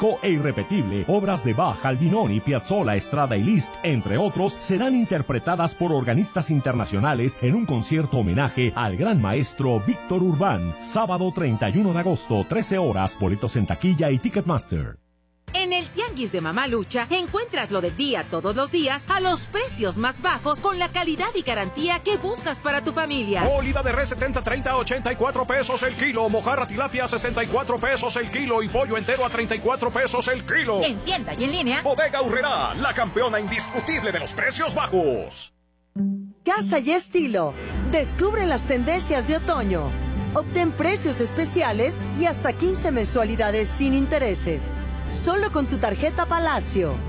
único e irrepetible. Obras de Bach, Albinoni, Piazzolla, Estrada y Liszt, entre otros, serán interpretadas por organistas internacionales en un concierto homenaje al gran maestro Víctor Urbán. Sábado 31 de agosto, 13 horas, boletos en taquilla y Ticketmaster. En el Tianguis de Mamalucha encuentras lo del día todos los días a los precios más bajos con la calidad y garantía que buscas para tu familia. Oliva de res 70-30 a 84 pesos el kilo, mojarra tilapia a 64 pesos el kilo y pollo entero a 34 pesos el kilo. En tienda y en línea. Bodega Aurrerá, la campeona indiscutible de los precios bajos. Casa y estilo. Descubre las tendencias de otoño. Obtén precios especiales y hasta 15 mensualidades sin intereses. Solo con tu tarjeta Palacio.